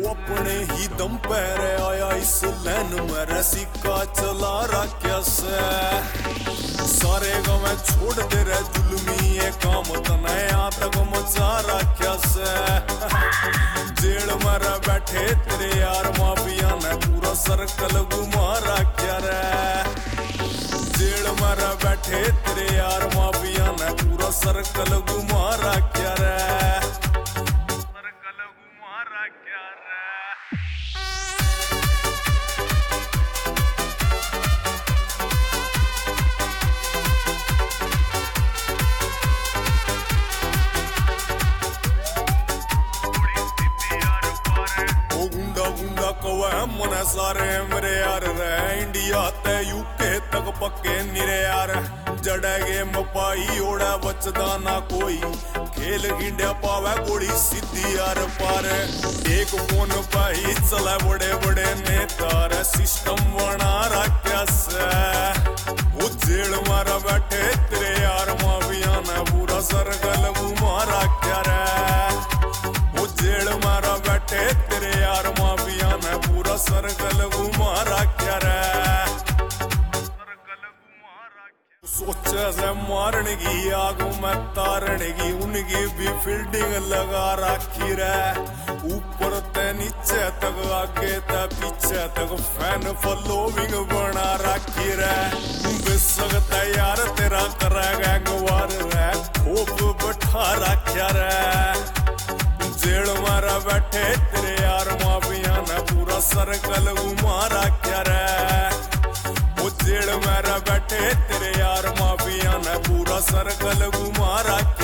अपने ही दम पर आया इस लैन में सिक्का चला रखा से सारे गाँव छोड़ दे रहे जुल्मी ये काम तने यहाँ तक मचा रखा से जेल में बैठे तेरे यार माफिया ने पूरा सर्कल घुमा रखा रे जेल में बैठे तेरे यार माफिया ने पूरा सर्कल घुमा रखा रे मने सारे मेरे यार रहे इंडिया ते यूके तक पक्के निरे यार जड़ेगे मपाई ओड़ा बचदा ना कोई खेल गिंडा पावे गोली सीधी यार पार एक फोन पाई चला बड़े बड़े नेता रे सिस्टम बना रखा से वो जेल मारा बैठे तेरे यार माफिया ने पूरा सर्कल घुमा रखा रे वो जेल मारा बैठे तेरे यार माफिया ने पूरा सर्कल घुमा रखा रे सोचा से मारने की आग में तारने की उनकी भी फील्डिंग लगा रखी रे ऊपर ते नीचे तक आगे ते पीछे तक फैन फॉलोइंग बना रखी रे बेसकता यार तेरा करेगा गवार रे खोप बैठा रखा रे जेल मारा बैठे तेरे यार माफिया ने पूरा सर्कल घुमा रखा रे वो जेल मारा बैठे तेरे यार माफिया ने पूरा सर्कल घुमा रखा